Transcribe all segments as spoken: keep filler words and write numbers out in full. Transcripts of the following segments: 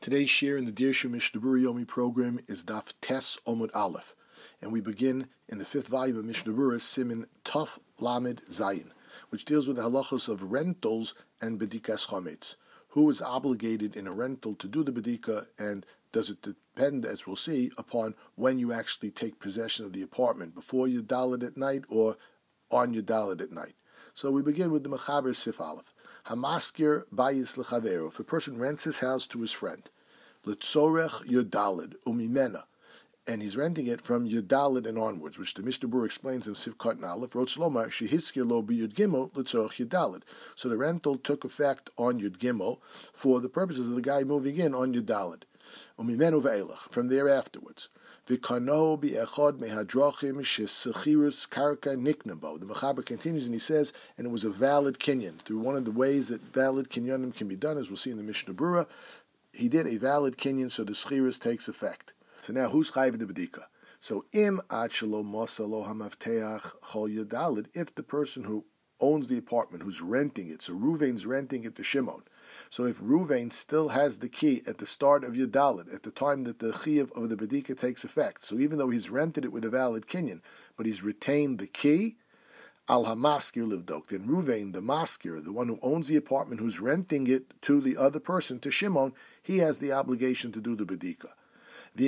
Today's share in the Dirshu Mishnah Berurah Yomi program is Daf Tes Omud Aleph, and we begin in the fifth volume of Mishnah Berurah, Siman Tuf Lamed Zayin, which deals with the halachos of rentals and bedikas chometz. Who is obligated in a rental to do the bedika, and does it depend, as we'll see, upon when you actually take possession of the apartment, before you dalit at night or on your dalit at night? So we begin with the Mechaber Sif Aleph. Hamaskir bayis lechaveru. If a person rents his house to his friend, letzorech yodalid umimena, and he's renting it from yodalid and onwards, which the Mishnah Berurah explains in Sivkot and Aleph. Rotz lomar shehiskir lo b'yud gimel letzorech yodalid. So the rental took effect on yud gimel for the purposes of the guy moving in on yodalid. Umimenu ve'elach, from there afterwards. V'kano bi'echad mehadrachim shesechirus karka niknabo. The Mechaber continues and he says, and it was a valid kinyan. Through one of the ways that valid kinyanim can be done, as we'll see in the Mishnah Berurah, he did a valid kinyan, so the schirus takes effect. So now, who's chayiv the bedika? So im ad shelo mosa lo hamavteach chol yadalid, if the person who owns the apartment, who's renting it, so Ruvain's renting it to Shimon. So if Ruvain still has the key at the start of Yadalit, at the time that the chiyuv of the bedika takes effect, so even though he's rented it with a valid kinyan, but he's retained the key, al hamaskir livdok, then Ruvain, the maskir, the one who owns the apartment, who's renting it to the other person, to Shimon, he has the obligation to do the bedika. But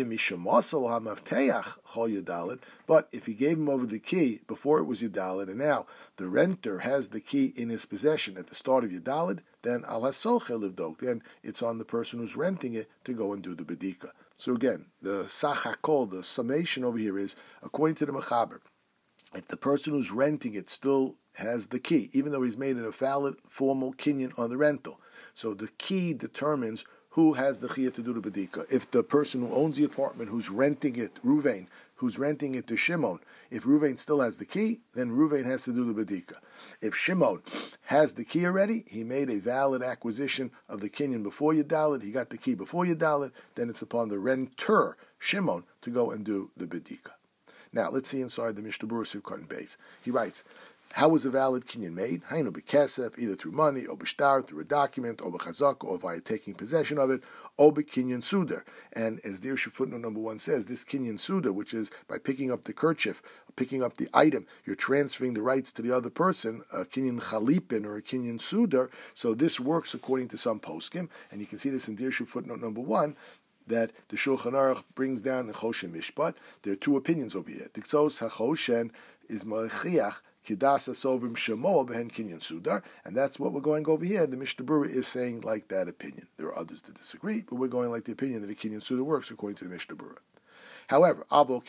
if he gave him over the key before it was Yadalit, and now the renter has the key in his possession at the start of Yadalit, then al hasocher livdok, then it's on the person who's renting it to go and do the bedika. So again, the sachakol, the summation over here is, according to the Mechaber, if the person who's renting it still has the key, even though he's made it a valid formal kinyan on the rental, so the key determines who has the chiyuv to do the bedika. If the person who owns the apartment, who's renting it, Ruvain, who's renting it to Shimon, if Ruvain still has the key, then Ruvain has to do the bedika. If Shimon has the key already, he made a valid acquisition of the kinyan before Yadalit, he got the key before Yadalit, then it's upon the renter, Shimon, to go and do the bedika. Now, let's see inside the Mishnah Berurah Sivkot and Beis. He writes, how was a valid kinyan made? Hainu b'kesef, either through money, or b'shtar, through a document, or b'chazak, or via taking possession of it, or b'kinyan suda. And as the Dirshu footnote number one says, this kinyan suda, which is by picking up the kerchief, picking up the item, you're transferring the rights to the other person, a kinyan chalipin or a kinyan suda. So this works according to some poskim, and you can see this in Dirshu footnote number one, that the Shulchan Aruch brings down in Choshen Mishpat. There are two opinions over here. Diksos HaChoshen is Ma'achiach Kidasa Sovrim Shemo Behen Kinyan Sudar, and that's what we're going over here. The Mishnah Berurah is saying like that opinion. There are others that disagree, but we're going like the opinion that the Kinyan Sudar works according to the Mishnah Berurah. However,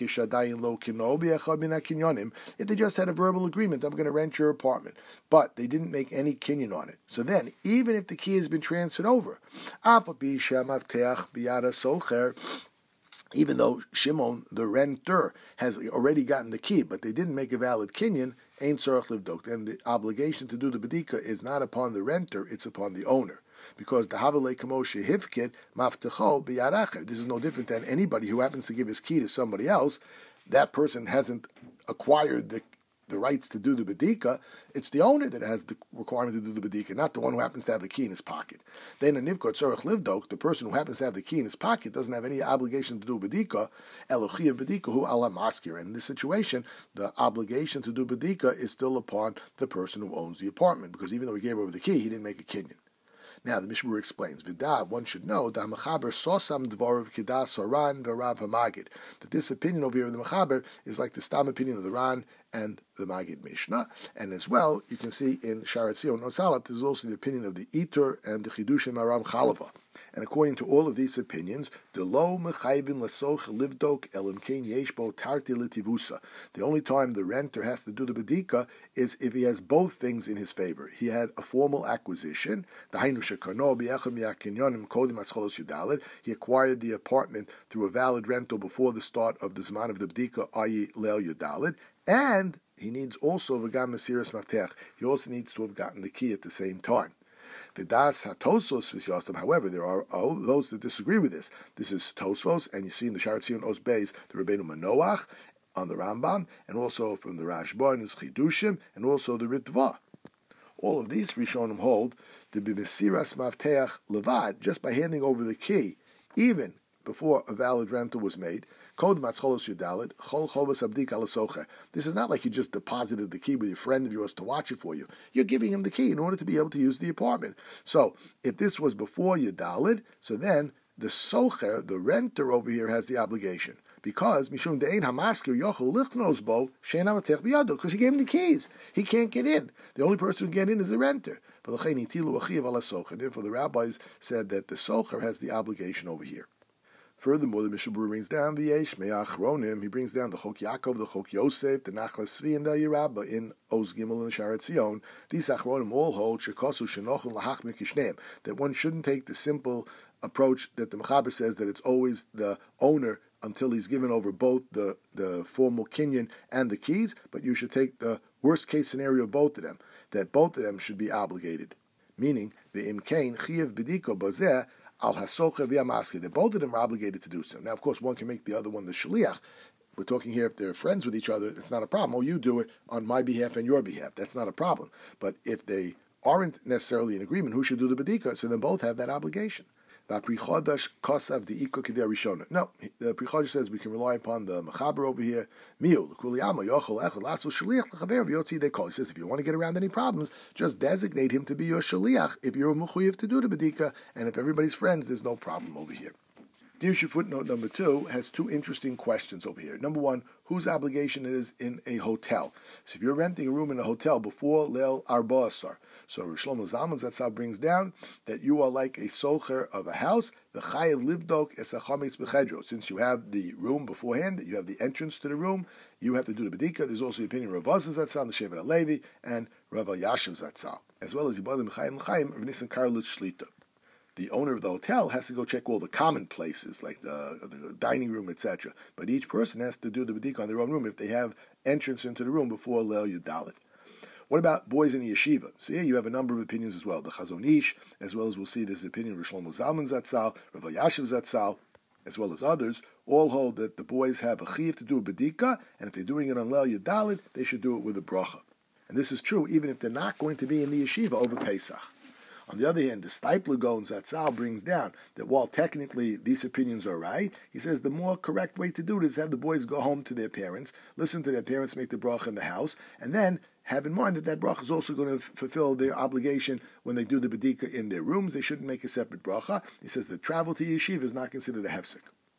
if they just had a verbal agreement, I'm going to rent your apartment, but they didn't make any kinyan on it. So then, even if the key has been transferred over, even though Shimon, the renter, has already gotten the key, but they didn't make a valid kinyan, ain't tzorach livdok. Then the obligation to do the bedika is not upon the renter, it's upon the owner. Because the Havelei Kamoshe Hivkit Maftecho B'Yaracher. This is no different than anybody who happens to give his key to somebody else. That person hasn't acquired the the rights to do the bedika. It's the owner that has the requirement to do the bedika, not the one who happens to have the key in his pocket. Then a Nivkot Tzorach Livdok, the person who happens to have the key in his pocket, doesn't have any obligation to do bedika. Elochi of bedika hu ala maskir. And in this situation, the obligation to do bedika is still upon the person who owns the apartment, because even though he gave over the key, he didn't make a kinyan. Now, the Mishnah Berurah explains, Vidah, one should know, that Mechaber sosam dvarav kidas haran v'rav hamagid, that this opinion over here of the Mechaber is like the stam opinion of the Ran and the Magid Mishnah. And as well, you can see in Sharat Zion Osalat, there's also the opinion of the Itur and the Chidushim Aram Chalava. And according to all of these opinions, the lo mechayvin lasoch livdok elim kein yeshbo tarti litivusa. The only time the renter has to do the bedika is if he has both things in his favor. He had a formal acquisition. He acquired the apartment through a valid rental before the start of the Zman of the bedika, that is, leil yudalid, and he needs also v'gam mesiras maftech. He also needs to have gotten the key at the same time. Vidas HaTosos V'Yotam. However, there are oh, those that disagree with this. This is Tosfos, and you see in the Sharat Zion Os Beis the Rabbeinu Manoach on the Rambam, and also from the Rashba and his Chidushim, and also the Ritva. All of these Rishonim hold the b'mesiras mafteach levad, just by handing over the key even before a valid rental was made. This is not like you just deposited the key with your friend of yours to watch it for you. You're giving him the key in order to be able to use the apartment. So if this was before Yudalid, so then the socher, the renter over here, has the obligation. Because Mishum De'ein Hamaskir Yochel Lichnos Bo Shein Hamatech Biyado, because he gave him the keys. He can't get in. The only person who can get in is the renter. Therefore, the rabbis said that the socher has the obligation over here. Furthermore, the Mishnah Berurah brings down the Yesh Me'achronim. He brings down the Chok Yaakov, the Chok Yosef, the Nachlas Tzvi, and the Yerabba in Oz Gimel and the Sharet Zion. These Achronim all hold Shekosu Shenochel Lahachmik Ishneim, that one shouldn't take the simple approach that the Mechaber says that it's always the owner until he's given over both the, the formal kinyan and the keys, but you should take the worst case scenario of both of them, that both of them should be obligated. Meaning, the Imkain Chiyav B'diko Bazeh Al Hasocher V'Yamaski, that both of them are obligated to do so. Now, of course, one can make the other one the Shaliach. We're talking here if they're friends with each other, it's not a problem. Oh, you do it on my behalf and your behalf. That's not a problem. But if they aren't necessarily in agreement, who should do the B'dika? So then both have that obligation. No, the Pri Chodesh says we can rely upon the Mechaber over here. He says if you want to get around any problems, just designate him to be your shaliach if you're mechuyev to do the bedika, and if everybody's friends, there's no problem over here. Dirshu footnote number two has two interesting questions over here. Number one, whose obligation it is in a hotel. So if you're renting a room in a hotel before Leil Arba Asar, so Rosh Shlomo Zalman Zatzal brings down that you are like a socher of a house, the chayev livdok es hachametz b'chedro. Since you have the room beforehand, that you have the entrance to the room, you have to do the bedika. There's also the opinion of Rav Azaz Zatzal, the Shevet HaLevi, and Rav Yashiv Zatzal, as well as Yibadim Chaim L'Chaim, Rav Nissen Karlitz Shlita. The owner of the hotel has to go check all the common places, like the, the dining room, et cetera. But each person has to do the bedika on their own room if they have entrance into the room before Leil Yudalit. What about boys in the yeshiva? So here you have a number of opinions as well. The Chazon Ish, as well as we'll see this opinion of Rosh Shlomo Zalman Zatzal, Rav Yashiv Zatzal, as well as others, all hold that the boys have a chiyuv to do a bedika, and if they're doing it on Leil Yudalit, they should do it with a bracha. And this is true even if they're not going to be in the yeshiva over Pesach. On the other hand, the Steipler Gaon Zatzal brings down that while technically these opinions are right, he says the more correct way to do it is to have the boys go home to their parents, listen to their parents make the bracha in the house, and then have in mind that that bracha is also going to f- fulfill their obligation when they do the bedika in their rooms. They shouldn't make a separate bracha. He says the travel to yeshiva is not considered a hefsek.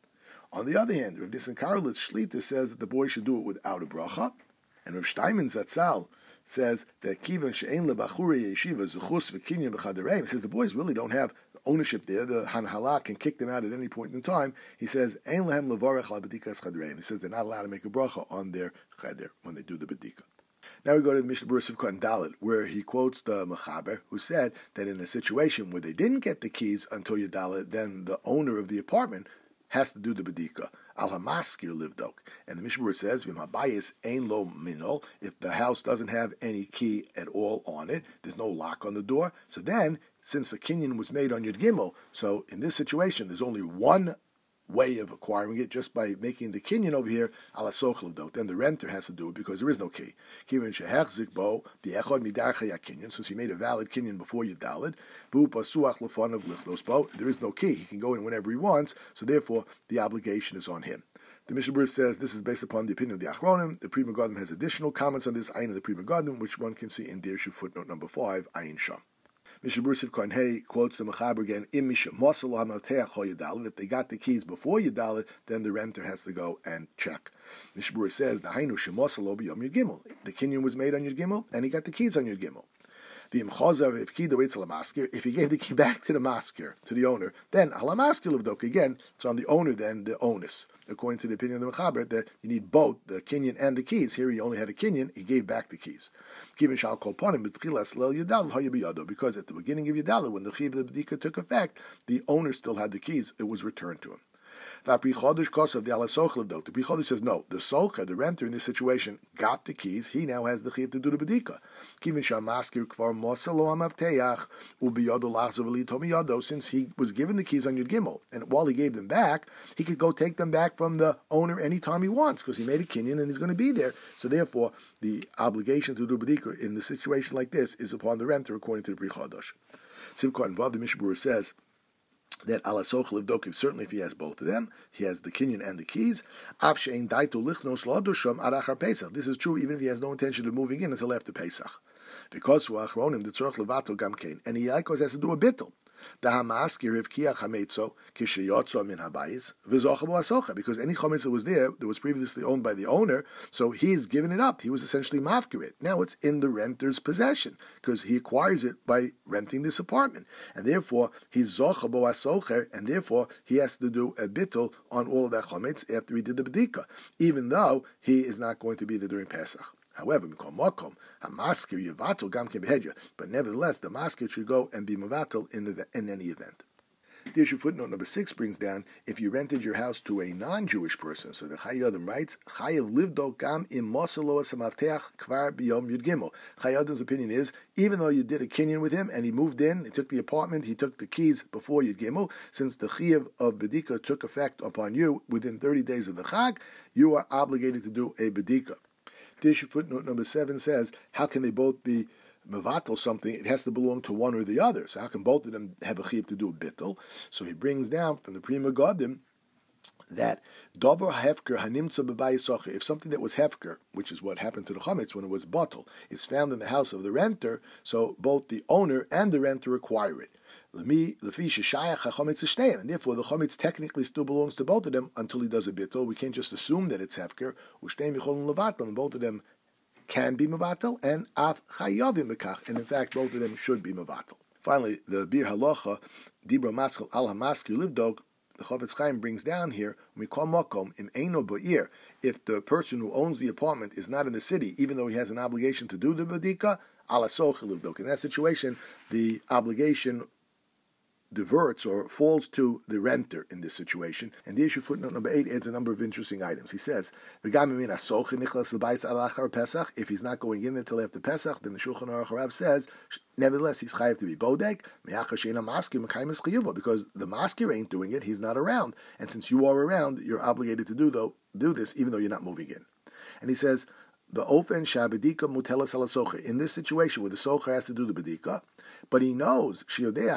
On the other hand, Rav Nissen Karlitz Shlita says that the boys should do it without a bracha, and Rav Steinman Zatzal says that kivan she'ein lebachurei yeshiva zuchus v'kinyan b'chadereim. He says the boys really don't have ownership there. The hanhala can kick them out at any point in time. He says ein lehem levarech la bedikas chadereim. He says they're not allowed to make a bracha on their cheder when they do the bedika. Now we go to the Mishnah Berurah Sivkot and Dalet, where he quotes the Mechaber, who said that in a situation where they didn't get the keys until Yudalet, then the owner of the apartment has to do the bedika. Al hamaskir livdok, and the Mishnah Berurah says, "V'im habayis ein lo minol." If the house doesn't have any key at all on it, there's no lock on the door. So then, since the kinyan was made on Yud Gimel, so in this situation, there's only one way of acquiring it, just by making the kinyan over here ala soch livdok. Then the renter has to do it because there is no key. Kiven shehechzik bo bi'echad midarcha yakinyan. Since he made a valid kinyan before Yudalid, v'u pasuach lefanav lichnos bo. There is no key. He can go in whenever he wants. So therefore, the obligation is on him. The Mishnah Berurah says this is based upon the opinion of the Achronim. The Pri Megadim has additional comments on this ayin of the Pri Megadim, which one can see in Dirshu footnote number five, ayin sham. Mishnah Berurah Sivkot Hey quotes the Mechaber again. Im misha mosel hamalteach ho Yudalit. If they got the keys before Yudalit, then the renter has to go and check. Mishnah Berurah says the hainu shemosel lo b'yom Yud Gimel. The kinyan was made on Yud Gimel, and he got the keys on Yud Gimel. If he gave the key back to the maskir, to the owner, then halamaskir livdok, again, it's on the owner then, the onus. According to the opinion of the Mechaber, that you need both the kinyan and the keys. Here he only had a kinyan, he gave back the keys. Because at the beginning of Yudalid, when the chiv of the bedika took effect, the owner still had the keys, it was returned to him. The Pri Chodesh says no. The socher, the renter in this situation, got the keys. He now has the chiyuv to do the bedika. Since he was given the keys on Yud Gimel, and while he gave them back, he could go take them back from the owner anytime he wants because he made a kinyan and he's going to be there. So therefore, the obligation to do bedika in the situation like this is upon the renter, according to the Pri Chodesh. Sivkot and Vav, the Mishnah Berurah says that ala soch livdok, certainly if he has both of them, he has the kinyan and the keys. Av she'ein daitu lichnos ladusham arachar Pesach. This is true even if he has no intention of moving in until after Pesach. Because u'achronim the tzorch levato gam kein, and he likewise has to do a bittul. Because any chometz that was there that was previously owned by the owner, so he's given it up. He was essentially mafkir it. Now it's in the renter's possession because he acquires it by renting this apartment, and therefore he's zocha bo asocher, and therefore he has to do a bittul on all of that chometz after he did the bedika, even though he is not going to be there during Pesach. However, but nevertheless, the maskir should go and be mevatel in, the, in any event. The issue footnote number six brings down, if you rented your house to a non-Jewish person, so the Chayyim writes, Chayav livdo gam im mosalo samavteach kvar biyom yud gimel. Chayyim's opinion is, even though you did a kinyan with him and he moved in, he took the apartment, he took the keys before yud gimel, since the Chayav of bedika took effect upon you within thirty days of the Chag, you are obligated to do a bedika. The issue footnote number seven says, how can they both be mevatel something? It has to belong to one or the other. So how can both of them have a chiv to do a bittul? So he brings down from the Pri Megadim that dover hefker hanimtza b'bayis socher, if something that was hefker, which is what happened to the chametz when it was bottle, is found in the house of the renter, so both the owner and the renter acquire it. And therefore the chometz technically still belongs to both of them until he does a bittul. We can't just assume that it's hefker. And both of them can be mevatel, and af chayavim bekach, and in fact both of them should be mevatel. Finally, the Bir Halacha Dibra Maskal Al Hamaskir Livdog, the Chofetz Chaim brings down here, Mikol Makom im Eino Ba'ir, if the person who owns the apartment is not in the city, even though he has an obligation to do the bedika, ala soch livdok. In that situation, the obligation diverts or falls to the renter in this situation. And the issue footnote number eight adds a number of interesting items. He says, if he's not going in until after Pesach, then the Shulchan Aruch Harav says, nevertheless, he's chayav to be bodek, because the maskir ain't doing it, he's not around. And since you are around, you're obligated to do, though, do this, even though you're not moving in. And he says, in this situation where the socher has to do the bedika, but he knows the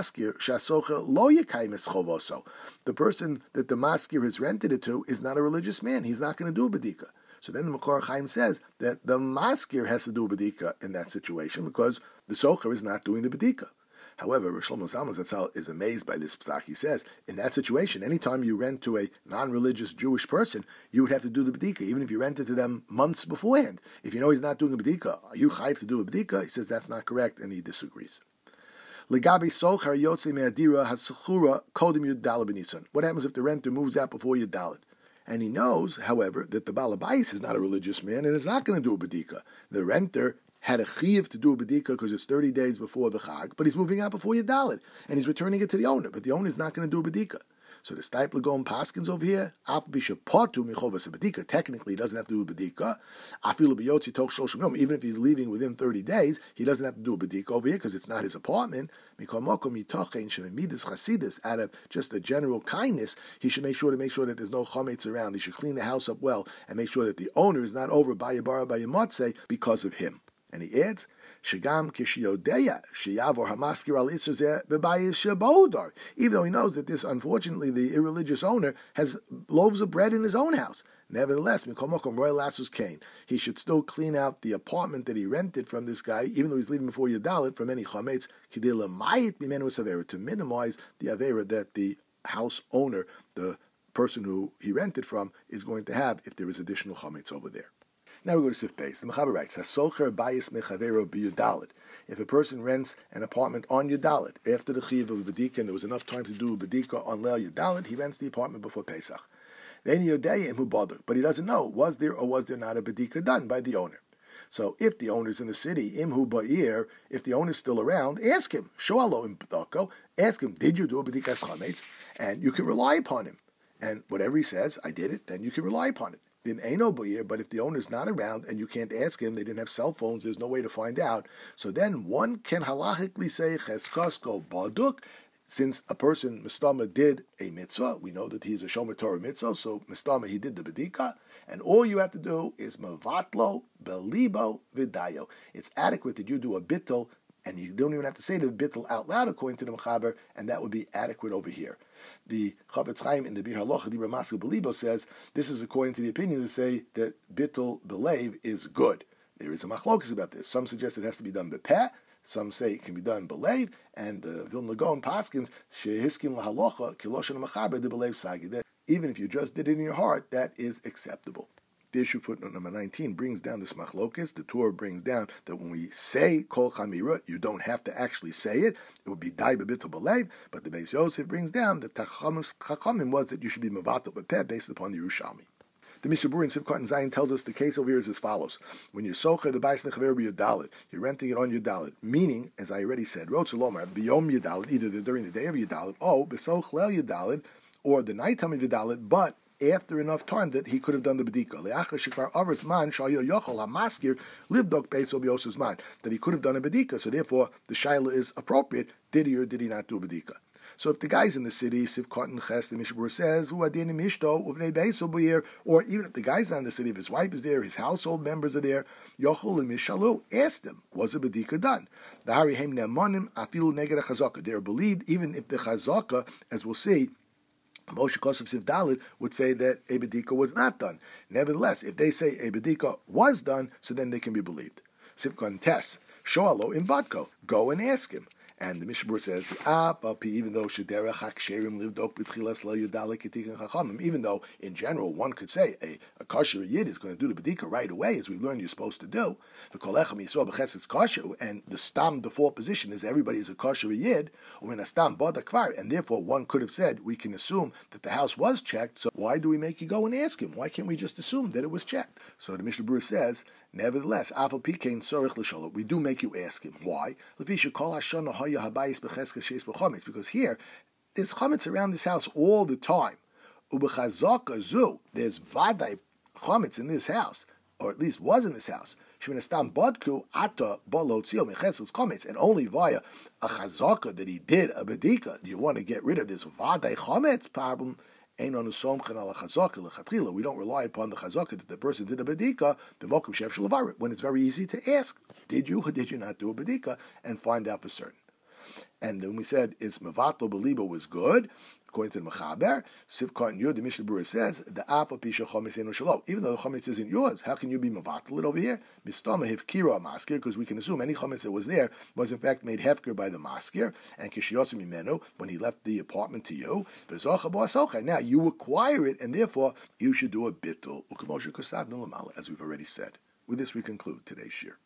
person that the maskir has rented it to is not a religious man. He's not going to do a bedika. So then the Makor Chaim says that the maskir has to do a bedika in that situation because the socher is not doing the bedika. However, Rosh Shlomo Zalman Zatzal is amazed by this psak. He says, in that situation, anytime you rent to a non-religious Jewish person, you would have to do the bedika, even if you rented to them months beforehand. If you know he's not doing a bedika, are you chayav to do a bedika? He says that's not correct, and he disagrees. Legabi socher yotze me'adira hasechura kodim yud daled b'nisan. What happens if the renter moves out before yud daled? And he knows, however, that the Baal Habayis is not a religious man and is not going to do a bedika. The renter had a chiyuv to do a bedika because it's thirty days before the Chag, but he's moving out before Yudalid, and he's returning it to the owner, but the owner is not going to do a bedika. So the Stipler Gaon Paskins over here, af bishapatu michovas a bedika, technically he doesn't have to do a bedika. Afilu biyotzi toch shloshim yom, even if he's leaving within thirty days, he doesn't have to do a bedika over here because it's not his apartment. Mikol mokom mitochein shemidus chasidus, out of just a general kindness, he should make sure to make sure that there's no chametz around. He should clean the house up well and make sure that the owner is not over by yabara by yamotze because of him. And he adds, Shagam kishiyodeya sheyavor hamaskir al isuzeh bebayis shabodar. Even though he knows that this, unfortunately, the irreligious owner has loaves of bread in his own house. Nevertheless, mikomokom roy lasus kain. He should still clean out the apartment that he rented from this guy, even though he's leaving before Yadalit, from any chametz kidila mayit bimenu savera, to minimize the avera that the house owner, the person who he rented from, is going to have if there is additional chametz over there. Now we go to Sif Beis. The Mechaber writes, "Hasocher bayis mechavero b'Yudalid." If a person rents an apartment on Yudalid after the chiyuv of bedika, and there was enough time to do a bedika on Leil Yudalid, he rents the apartment before Pesach. Then Yodeya imhu bother, but he doesn't know was there or was there not a bedika done by the owner. So if the owner's in the city, imhu ba'ir, if the owner's still around, ask him. Shoalo im b'dako. Ask him, did you do a bedikas chametz? And you can rely upon him. And whatever he says, I did it. Then you can rely upon it. But if the owner's not around and you can't ask him, they didn't have cell phones, there's no way to find out. So then one can halachically say cheskosko baduk, since a person mistama did a mitzvah, we know that he's a shomer Torah mitzvah, so mistama he did the bedika, and all you have to do is mavatlo belibo vidayo. It's adequate that you do a bittul and you don't even have to say the bittul out loud according to the Mechaber, and that would be adequate over here. The Chavetz Chaim in the Bir Halacha Dibra Maskil Belibo says this is according to the opinion to say that bittul belev is good. There is a machlokus about this. Some suggest it has to be done bepeh. Some say it can be done belev, and the Vilna Gaon paskins shehiskim lahalocha kiloshen Mechaber the belev sagi. That even if you just did it in your heart, that is acceptable. The issue footnote number nineteen brings down this machlokes. The Torah brings down that when we say kol chamira, you don't have to actually say it. It would be dai b'bittul belev. But the Beis Yosef brings down that Chachamim was that you should be mevatel b'peh based upon the Yerushalmi. The Mishnah Berurah in Sivkot and Zayin tells us the case over here is as follows: when you socher the bais mechaver b'yudalit, you're renting it on yudalit. Meaning, as I already said, rotzulomar biyom yudalit, either during the day of yudalit, or besoch leil yudalit, or the nighttime of yudalit, but after enough time that he could have done the bedika. That he could have done a bedika. So therefore, the shaila is appropriate. Did he or did he not do a bedika? So if the guy's in the city, Sivkot and Ches, the Mishnah Berurah says, or even if the guy's not in the city, if his wife is there, his household members are there, Yochel and Mishalu, ask them, was a bedika done? They're believed, even if the chazaka, as we'll see, Moshe Kosov Siv Dalit would say that a bedika was not done. Nevertheless, if they say a bedika was done, so then they can be believed. Sivkot Tes, Shoalo in Vatko, go and ask him. And the Mishnah Berurah says, the Apapi, even though Shederach HaKsherim lived ok b'tchilas lo yudale ketikin chachamim, even though in general one could say a, a kosher yid is going to do the bedika right away, as we've learned you're supposed to do. The kolechem yisrael b'cheses kosher, and the stam default position is everybody is a kosher yid, or in a stam bada kvar, and therefore one could have said we can assume that the house was checked. So why do we make you go and ask him? Why can't we just assume that it was checked? So the Mishnah Berurah says, nevertheless, we do make you ask him. Why? Because here, there's chametz around this house all the time. There's vaday chametz in this house, or at least was in this house. And only via a chazaka that he did a bedika, do you want to get rid of this vaday chametz problem? We don't rely upon the chazaka that the person did a bedika when it's very easy to ask, did you or did you not do a bedika, and find out for certain. And then we said, is mevatel belibo was good, according to the Mechaber, Sivkot and Yud, the Mishnah Berurah says, the Afa Pisha Chometz Eno Shelo. Even though the Chometz isn't yours, how can you be mevatel it over here? Mistama Hivkira Maskir, because we can assume any Chometz that was there was in fact made hefker by the Maskir, and Kishiyotsim Imenu, when he left the apartment to you, now you acquire it, and therefore you should do a bittul, as we've already said. With this we conclude today's shir.